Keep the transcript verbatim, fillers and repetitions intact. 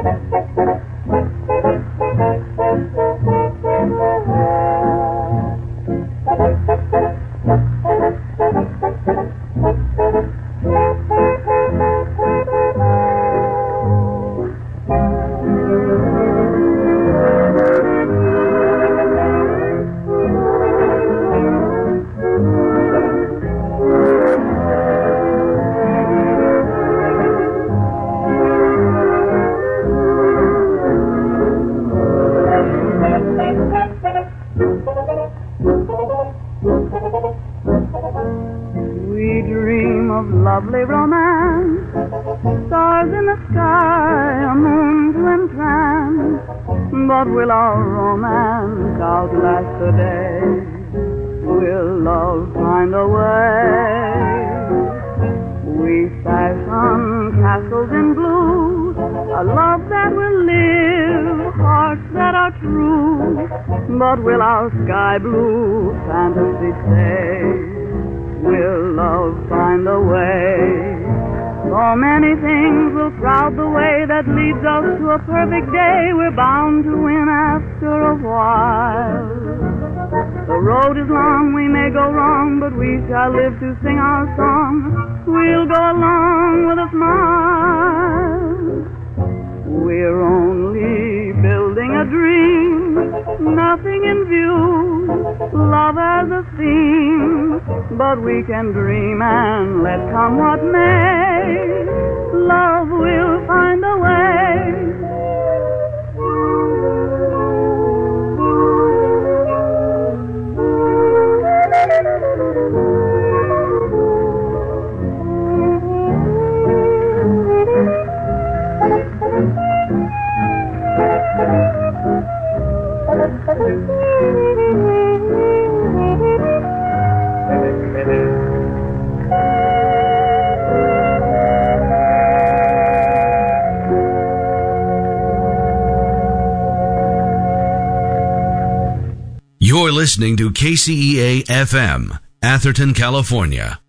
Lovely romance, stars in the sky, a moon to entrance. But will our romance outlast the day? Will love find a way? We fashion castles in blue, a love that will live, hearts that are true. But will our sky blue fantasy stay? Will love find a way? So many things will crowd the way that leads us to a perfect day. We're bound to win after a while. The road is long, we may go wrong, but we shall live to sing our song. We'll go along with a smile. We're only building a dream, nothing in view, love as a theme. But we can dream and let come what may, love will find a way. You're listening to K C E A F M, Atherton, California.